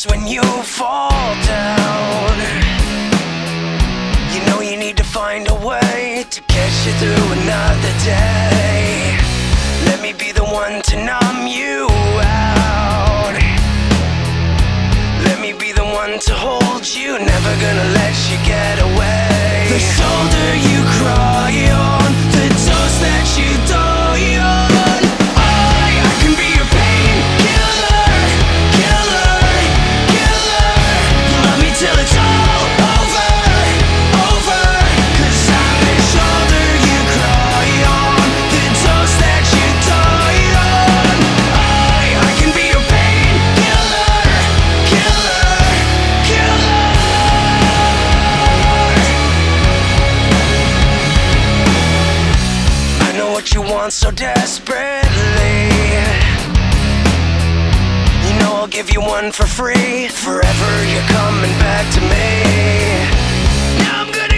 just when you fall down. You know you need to find a way to catch you through another day. Let me be the one to numb you out. Let me be the one to hold you, never gonna let you get away. The shoulder you cry on, the toast that you die on. I can be your painkiller, killer, killer. You love me till it's all over, over. 'Cause I'm the shoulder you cry on, the toast that you die on. I can be your painkiller, killer, killer. I know what you want so desperately. You know I'll give you one for free. Forever you're coming back to me. Now I'm gonna